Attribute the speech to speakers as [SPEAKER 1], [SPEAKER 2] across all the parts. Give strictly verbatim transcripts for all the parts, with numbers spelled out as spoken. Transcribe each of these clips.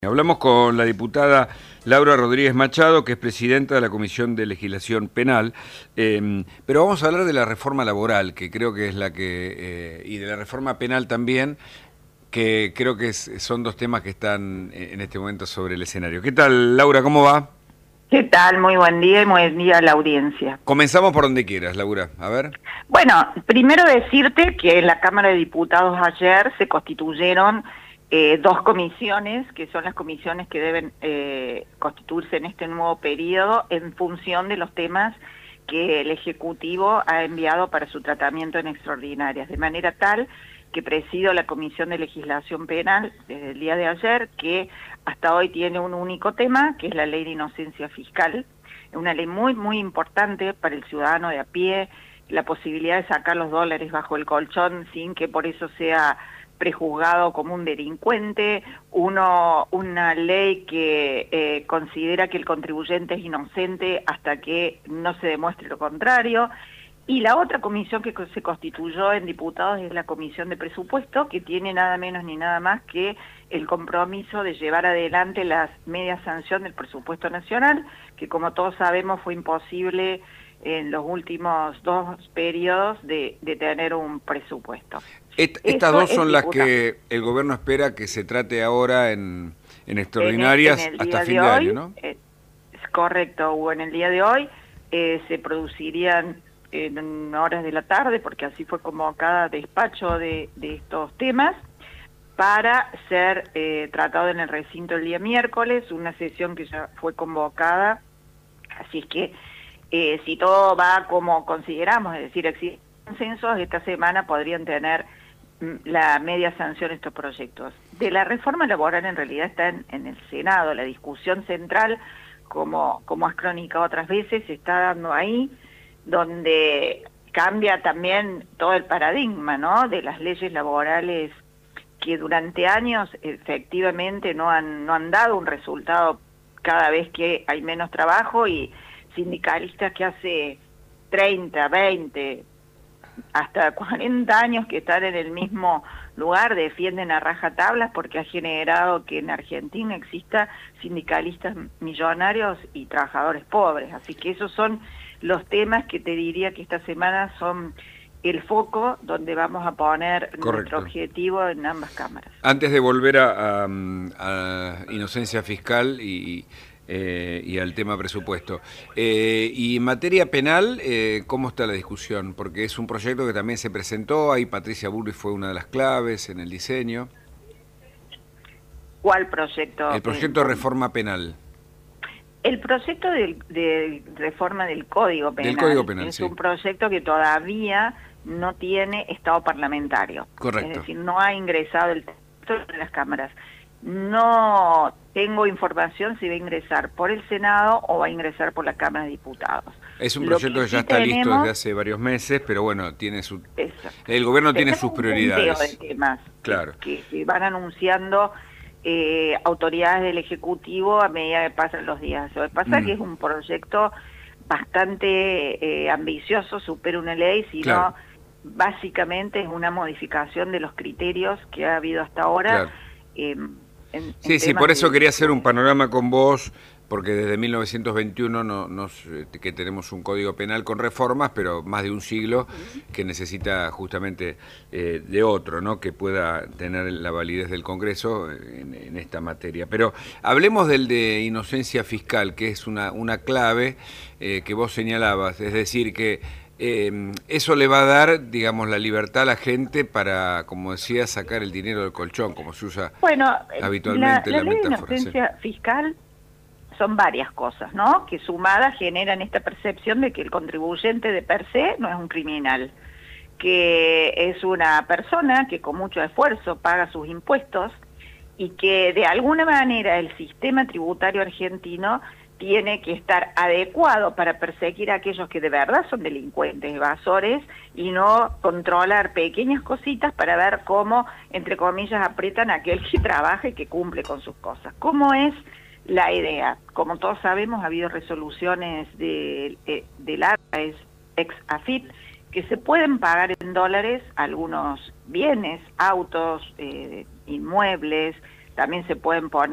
[SPEAKER 1] Hablamos con la diputada Laura Rodríguez Machado, que es presidenta de la Comisión de Legislación Penal, eh, pero vamos a hablar de la reforma laboral, que creo que es la que, eh, y de la reforma penal también, que creo que es, son dos temas que están en este momento sobre el escenario. ¿Qué tal, Laura? ¿Cómo va?
[SPEAKER 2] ¿Qué tal? Muy buen día y muy buen día a la audiencia.
[SPEAKER 1] Comenzamos por donde quieras, Laura. A ver.
[SPEAKER 2] Bueno, primero decirte que en la Cámara de Diputados ayer se constituyeron eh, dos comisiones, que son las comisiones que deben eh, constituirse en este nuevo periodo en función de los temas que el Ejecutivo ha enviado para su tratamiento en extraordinarias, de manera tal que presido la Comisión de Legislación Penal desde el día de ayer, que hasta hoy tiene un único tema, que es la Ley de Inocencia Fiscal, una ley muy, muy importante para el ciudadano de a pie, la posibilidad de sacar los dólares bajo el colchón sin que por eso sea prejuzgado como un delincuente, uno, una ley que eh, considera que el contribuyente es inocente hasta que no se demuestre lo contrario. Y la otra comisión que se constituyó en diputados es la Comisión de Presupuesto, que tiene nada menos ni nada más que el compromiso de llevar adelante las medias sanción del presupuesto nacional, que como todos sabemos fue imposible en los últimos dos periodos de, de tener un presupuesto.
[SPEAKER 1] Et, estas
[SPEAKER 2] Eso
[SPEAKER 1] dos son
[SPEAKER 2] es
[SPEAKER 1] las
[SPEAKER 2] diputado.
[SPEAKER 1] que el gobierno espera que se trate ahora en, en extraordinarias
[SPEAKER 2] en el, en el
[SPEAKER 1] hasta
[SPEAKER 2] día
[SPEAKER 1] fin
[SPEAKER 2] de,
[SPEAKER 1] de
[SPEAKER 2] hoy,
[SPEAKER 1] año, ¿no?
[SPEAKER 2] Eh, es correcto, Hugo, en el día de hoy eh, se producirían en horas de la tarde, porque así fue convocada despacho de, de estos temas, para ser eh, tratado en el recinto el día miércoles, una sesión que ya fue convocada, así es que eh, si todo va como consideramos, es decir, existen consensos, esta semana podrían tener mm, la media sanción estos proyectos. De la reforma laboral en realidad está en, en el Senado, la discusión central, como, como has cronicado otras veces, se está dando ahí, donde cambia también todo el paradigma, ¿no?, de las leyes laborales que durante años efectivamente no han, no han dado un resultado cada vez que hay menos trabajo, y sindicalistas que hace treinta, veinte, hasta cuarenta años que están en el mismo lugar defienden a rajatablas porque ha generado que en Argentina exista sindicalistas millonarios y trabajadores pobres. Así que esos son los temas que te diría que esta semana son el foco donde vamos a poner
[SPEAKER 1] Correcto.
[SPEAKER 2] Nuestro objetivo en ambas cámaras.
[SPEAKER 1] Antes de volver a, a, a inocencia fiscal y, eh, y al tema presupuesto, eh, y en materia penal, eh, ¿cómo está la discusión? Porque es un proyecto que también se presentó, ahí Patricia Bullrich fue una de las claves en el diseño.
[SPEAKER 2] ¿Cuál proyecto?
[SPEAKER 1] El proyecto de reforma penal.
[SPEAKER 2] El proyecto de, de reforma del Código Penal,
[SPEAKER 1] del Código Penal
[SPEAKER 2] es
[SPEAKER 1] sí.
[SPEAKER 2] un proyecto que todavía no tiene estado parlamentario.
[SPEAKER 1] Correcto.
[SPEAKER 2] Es decir, no ha ingresado el texto en las cámaras. No tengo información si va a ingresar por el Senado o va a ingresar por la Cámara de Diputados.
[SPEAKER 1] Es un
[SPEAKER 2] Lo
[SPEAKER 1] proyecto que,
[SPEAKER 2] que
[SPEAKER 1] ya
[SPEAKER 2] sí
[SPEAKER 1] está
[SPEAKER 2] tenemos,
[SPEAKER 1] listo desde hace varios meses, pero bueno, tiene su
[SPEAKER 2] eso.
[SPEAKER 1] el gobierno tiene
[SPEAKER 2] Tenemos
[SPEAKER 1] sus
[SPEAKER 2] un
[SPEAKER 1] prioridades.
[SPEAKER 2] punteo de temas
[SPEAKER 1] Claro.
[SPEAKER 2] que, que van anunciando eh, autoridades del Ejecutivo a medida que pasan los días. Lo que pasa mm. que es un proyecto bastante eh, ambicioso, supera una ley, sino
[SPEAKER 1] claro.
[SPEAKER 2] básicamente es una modificación de los criterios que ha habido hasta ahora.
[SPEAKER 1] Claro.
[SPEAKER 2] Eh, en,
[SPEAKER 1] sí,
[SPEAKER 2] en
[SPEAKER 1] sí, por eso
[SPEAKER 2] de...
[SPEAKER 1] quería hacer un panorama con vos, porque desde mil novecientos veintiuno no, nos, que tenemos un código penal con reformas, pero más de un siglo que necesita justamente eh, de otro, ¿no?, que pueda tener la validez del Congreso en, en esta materia. Pero hablemos del de inocencia fiscal, que es una, una clave eh, que vos señalabas, es decir, que Eh, eso le va a dar, digamos, la libertad a la gente para, como decía, sacar el dinero del colchón, como se usa
[SPEAKER 2] bueno,
[SPEAKER 1] habitualmente
[SPEAKER 2] la,
[SPEAKER 1] la,
[SPEAKER 2] la ley
[SPEAKER 1] metáfora.
[SPEAKER 2] de inocencia sí. fiscal son varias cosas, ¿no?, que sumadas generan esta percepción de que el contribuyente de per se no es un criminal, que es una persona que con mucho esfuerzo paga sus impuestos y que de alguna manera el sistema tributario argentino tiene que estar adecuado para perseguir a aquellos que de verdad son delincuentes, evasores, y no controlar pequeñas cositas para ver cómo, entre comillas, aprietan a aquel que trabaja y que cumple con sus cosas. ¿Cómo es la idea? Como todos sabemos, ha habido resoluciones de, de, del ex AFIP que se pueden pagar en dólares algunos bienes, autos, eh, inmuebles, también se pueden poner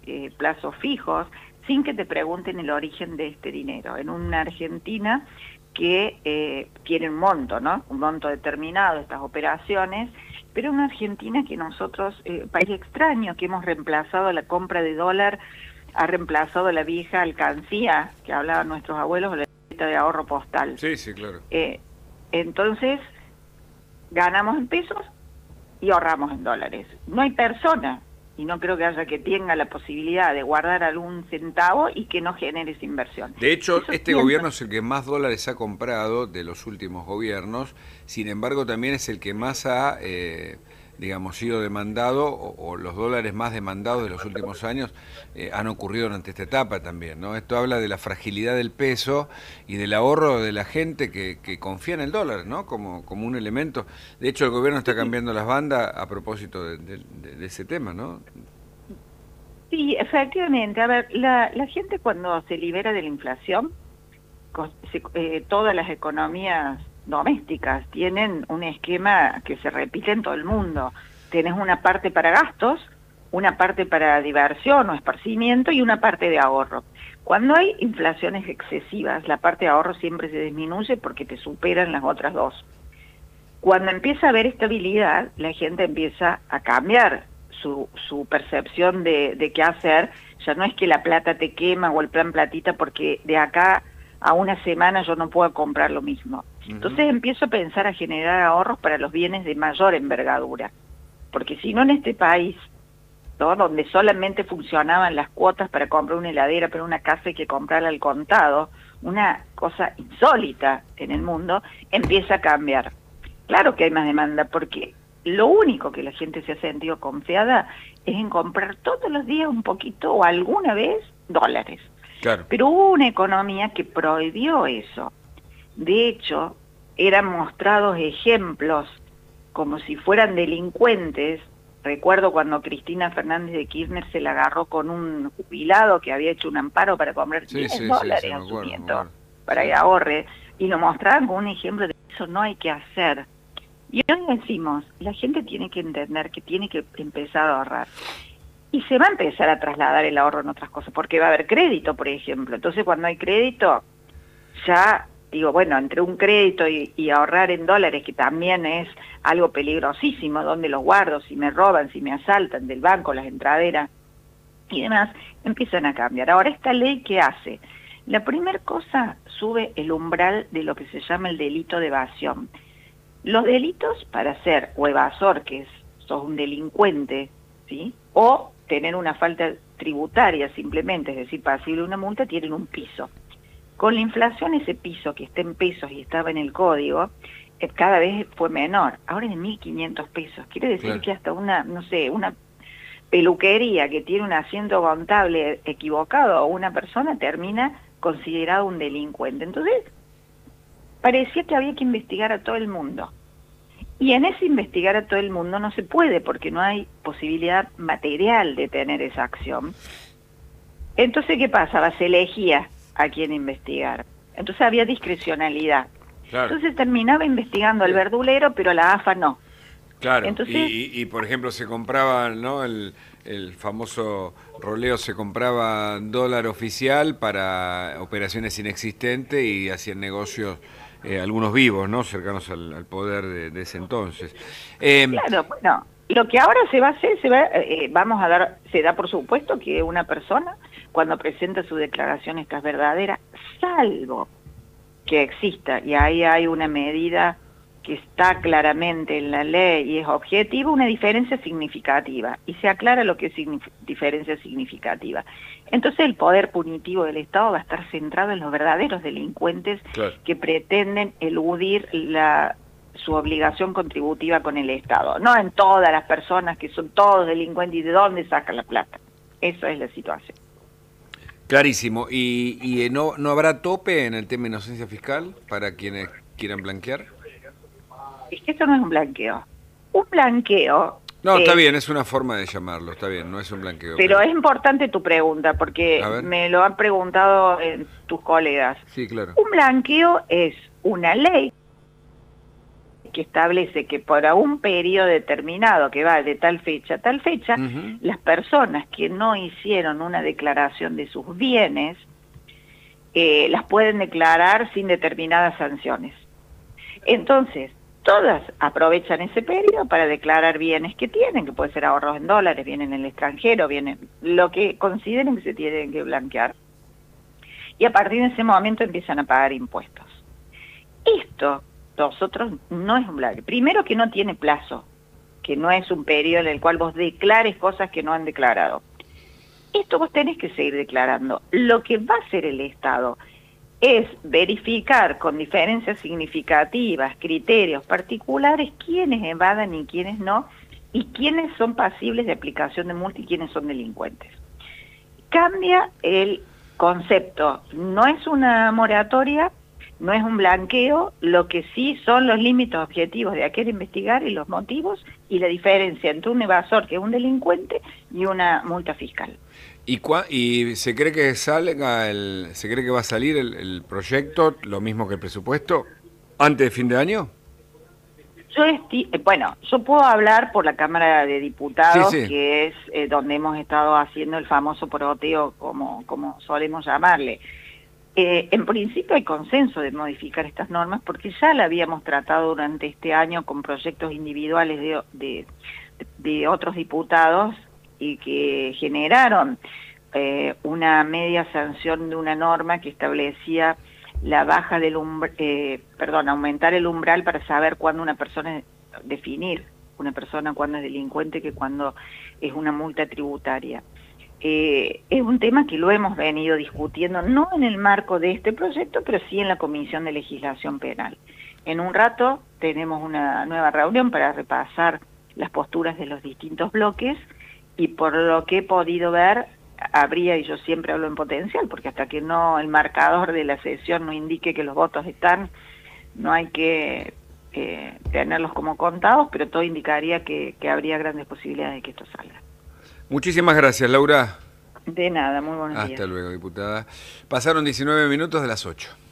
[SPEAKER 2] eh, plazos fijos, sin que te pregunten el origen de este dinero. En una Argentina que eh, tiene un monto, ¿no? Un monto determinado, estas operaciones, pero una Argentina que nosotros, eh, país extraño, que hemos reemplazado la compra de dólar, ha reemplazado la vieja alcancía que hablaban nuestros abuelos, la tarjeta de ahorro postal.
[SPEAKER 1] Sí, sí, claro.
[SPEAKER 2] Eh, entonces, ganamos en pesos y ahorramos en dólares. No hay persona, y no creo que haya que tenga la posibilidad de guardar algún centavo y que no genere esa inversión.
[SPEAKER 1] De hecho,
[SPEAKER 2] Eso
[SPEAKER 1] este
[SPEAKER 2] siempre.
[SPEAKER 1] gobierno es el que más dólares ha comprado de los últimos gobiernos, sin embargo también es el que más ha, eh, digamos, sido demandado, o, o los dólares más demandados de los últimos años eh, han ocurrido durante esta etapa también, ¿no? Esto habla de la fragilidad del peso y del ahorro de la gente que, que confía en el dólar, ¿no? Como, como un elemento. De hecho, el gobierno está cambiando las bandas a propósito de, de, de, de ese tema, ¿no?
[SPEAKER 2] Sí, efectivamente. A ver, la, la gente cuando se libera de la inflación, se, eh, todas las economías domésticas tienen un esquema que se repite en todo el mundo. Tienes una parte para gastos, una parte para diversión o esparcimiento y una parte de ahorro. Cuando hay inflaciones excesivas, la parte de ahorro siempre se disminuye porque te superan las otras dos. Cuando empieza a haber estabilidad, la gente empieza a cambiar su, su percepción de, de qué hacer. Ya no es que la plata te quema o el plan platita porque de acá a una semana yo no puedo comprar lo mismo. Entonces empiezo a pensar a generar ahorros para los bienes de mayor envergadura. Porque si no en este país, ¿no?, donde solamente funcionaban las cuotas para comprar una heladera, pero una casa hay que comprarla al contado, una cosa insólita en el mundo, empieza a cambiar. Claro que hay más demanda, porque lo único que la gente se ha sentido confiada es en comprar todos los días un poquito o alguna vez dólares.
[SPEAKER 1] Claro.
[SPEAKER 2] Pero hubo una economía que prohibió eso. De hecho, eran mostrados ejemplos como si fueran delincuentes. Recuerdo cuando Cristina Fernández de Kirchner se la agarró con un jubilado que había hecho un amparo para comprar
[SPEAKER 1] sí,
[SPEAKER 2] diez
[SPEAKER 1] sí,
[SPEAKER 2] dólares
[SPEAKER 1] sí, sí,
[SPEAKER 2] en su
[SPEAKER 1] acuerdo,
[SPEAKER 2] nieto, para que ahorre, y lo mostraban como un ejemplo de eso no hay que hacer. Y hoy decimos, la gente tiene que entender que tiene que empezar a ahorrar. Y se va a empezar a trasladar el ahorro en otras cosas, porque va a haber crédito, por ejemplo. Entonces, cuando hay crédito, ya, digo, bueno, entre un crédito y, y ahorrar en dólares, que también es algo peligrosísimo, ¿dónde los guardo? Si me roban, si me asaltan del banco, las entraderas y demás, empiezan a cambiar. Ahora, ¿esta ley qué hace? La primera cosa, sube el umbral de lo que se llama el delito de evasión. Los delitos para ser o evasor, que es, sos un delincuente, ¿sí?, o tener una falta tributaria simplemente, es decir, pasible de una multa, tienen un piso. Con la inflación ese piso que está en pesos y estaba en el código, eh, cada vez fue menor. Ahora es de mil quinientos pesos. Quiere decir claro. que hasta una, no sé, una peluquería que tiene un asiento contable equivocado o una persona termina considerado un delincuente. Entonces, parecía que había que investigar a todo el mundo. Y en ese investigar a todo el mundo no se puede porque no hay posibilidad material de tener esa acción. Entonces, ¿qué pasaba? Se elegía a quién investigar. Entonces había discrecionalidad. Claro. Entonces terminaba investigando al verdulero, pero la A F A no.
[SPEAKER 1] Claro,
[SPEAKER 2] Entonces,
[SPEAKER 1] y, y, y por ejemplo se compraba, ¿no?, el, el famoso roleo, se compraba dólar oficial para operaciones inexistentes y hacían negocios, eh, algunos vivos, ¿no?, cercanos al, al poder de, de ese entonces. Eh,
[SPEAKER 2] claro, bueno, lo que ahora se va a hacer, se va, eh, vamos a dar, se da por supuesto que una persona, cuando presenta su declaración, esta es verdadera, salvo que exista, y ahí hay una medida que está claramente en la ley y es objetiva, una diferencia significativa, y se aclara lo que es signif diferencia significativa. Entonces el poder punitivo del Estado va a estar centrado en los verdaderos delincuentes claro. que pretenden eludir la, su obligación contributiva con el Estado, no en todas las personas que son todos delincuentes y de dónde sacan la plata. Esa es la situación.
[SPEAKER 1] Clarísimo. ¿Y, y no, no habrá tope en el tema de inocencia fiscal para quienes quieran blanquear?
[SPEAKER 2] Es que eso no es un blanqueo. Un blanqueo...
[SPEAKER 1] No, está
[SPEAKER 2] eh,
[SPEAKER 1] bien, es una forma de llamarlo, está bien, no es un blanqueo.
[SPEAKER 2] Pero, pero... es importante tu pregunta, porque me lo han preguntado eh, tus colegas.
[SPEAKER 1] Sí, claro.
[SPEAKER 2] Un blanqueo es una ley que establece que por un periodo determinado, que va de tal fecha a tal fecha, uh-huh. las personas que no hicieron una declaración de sus bienes, eh, las pueden declarar sin determinadas sanciones. Entonces, todas aprovechan ese periodo para declarar bienes que tienen, que puede ser ahorros en dólares, bienes en el extranjero, bienes, lo que consideren que se tienen que blanquear. Y a partir de ese momento empiezan a pagar impuestos. Esto, nosotros, no es un blanqueo. Primero que no tiene plazo, que no es un periodo en el cual vos declares cosas que no han declarado. Esto vos tenés que seguir declarando. Lo que va a hacer el Estado es verificar con diferencias significativas, criterios particulares, quiénes evadan y quiénes no, y quiénes son pasibles de aplicación de multa y quiénes son delincuentes. Cambia el concepto, no es una moratoria, no es un blanqueo, lo que sí son los límites objetivos de aquel investigar y los motivos y la diferencia entre un evasor, que es un delincuente, y una multa fiscal.
[SPEAKER 1] ¿Y, y se cree que salga el, se cree que va a salir el, el proyecto, lo mismo que el presupuesto, antes de fin de año?
[SPEAKER 2] Yo esti bueno, yo puedo hablar por la Cámara de Diputados, sí, sí. que es eh, donde hemos estado haciendo el famoso poroteo, como, como solemos llamarle. Eh, en principio hay consenso de modificar estas normas porque ya la habíamos tratado durante este año con proyectos individuales de, de, de otros diputados y que generaron eh, una media sanción de una norma que establecía la baja del umbral, eh, perdón, aumentar el umbral para saber cuándo una persona, definir una persona cuándo es delincuente que cuándo es una multa tributaria. Eh, es un tema que lo hemos venido discutiendo, no en el marco de este proyecto, pero sí en la Comisión de Legislación Penal. En un rato tenemos una nueva reunión para repasar las posturas de los distintos bloques y por lo que he podido ver, habría, y yo siempre hablo en potencial, porque hasta que no el marcador de la sesión no indique que los votos están, no hay que eh, tenerlos como contados, pero todo indicaría que, que habría grandes posibilidades de que esto salga.
[SPEAKER 1] Muchísimas gracias, Laura.
[SPEAKER 2] De nada, muy buenos días.
[SPEAKER 1] Hasta luego, diputada. Pasaron diecinueve minutos de las ocho.